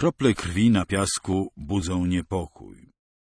Krople krwi na piasku budzą niepokój.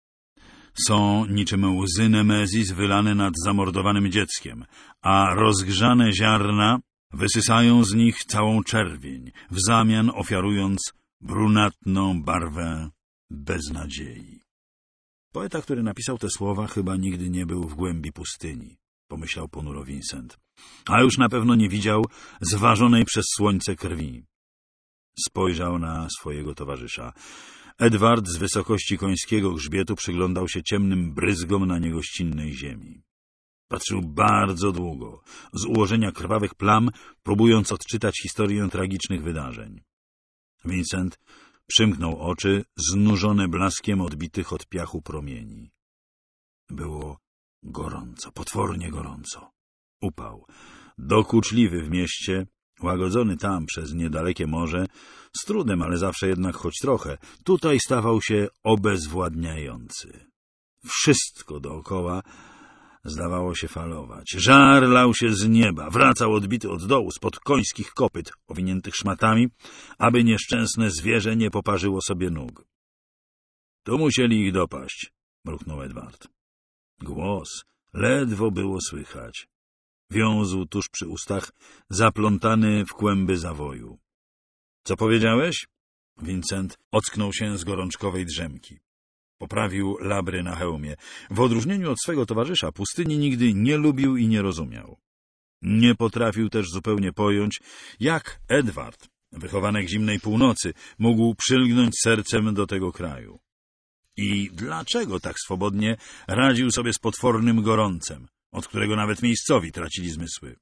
Są niczym łzy Nemezis wylane nad zamordowanym dzieckiem, a rozgrzane ziarna wysysają z nich całą czerwień, w zamian ofiarując brunatną barwę beznadziei. Poeta, który napisał te słowa, chyba nigdy nie był w głębi pustyni, pomyślał ponuro Vincent, a już na pewno nie widział zważonej przez słońce krwi. Spojrzał na swojego towarzysza. Edward z wysokości końskiego grzbietu przyglądał się ciemnym bryzgom na niegościnnej ziemi. Patrzył bardzo długo, z ułożenia krwawych plam, próbując odczytać historię tragicznych wydarzeń. Vincent przymknął oczy, znużone blaskiem odbitych od piachu promieni. Było gorąco, potwornie gorąco. Upał, dokuczliwy w mieście, łagodzony tam przez niedalekie morze, z trudem, ale zawsze jednak choć trochę, tutaj stawał się obezwładniający. Wszystko dookoła zdawało się falować. Żar lał się z nieba, wracał odbity od dołu, spod końskich kopyt, owiniętych szmatami, aby nieszczęsne zwierzę nie poparzyło sobie nóg. Tu musieli ich dopaść, mruknął Edward. Głos ledwo było słychać. Wiązł tuż przy ustach, zaplątany w kłęby zawoju. — Co powiedziałeś? Vincent ocknął się z gorączkowej drzemki. Poprawił labry na hełmie. W odróżnieniu od swego towarzysza pustyni nigdy nie lubił i nie rozumiał. Nie potrafił też zupełnie pojąć, jak Edward, wychowanek zimnej północy, mógł przylgnąć sercem do tego kraju. I dlaczego tak swobodnie radził sobie z potwornym gorącem, od którego nawet miejscowi tracili zmysły.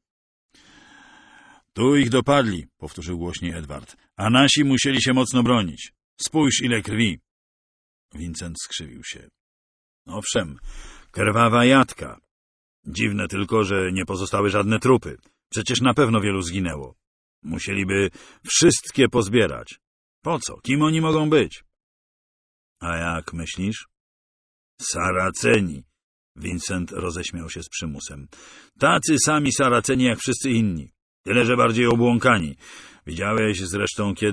— Tu ich dopadli — powtórzył głośniej Edward, — a nasi musieli się mocno bronić. Spójrz, ile krwi! Vincent skrzywił się. — Owszem, krwawa jadka. Dziwne tylko, że nie pozostały żadne trupy. Przecież na pewno wielu zginęło. Musieliby wszystkie pozbierać. Po co? Kim oni mogą być? — A jak myślisz? — Saraceni. Vincent roześmiał się z przymusem. Tacy sami Saraceni jak wszyscy inni. Tyle, że bardziej obłąkani. Widziałeś zresztą kiedy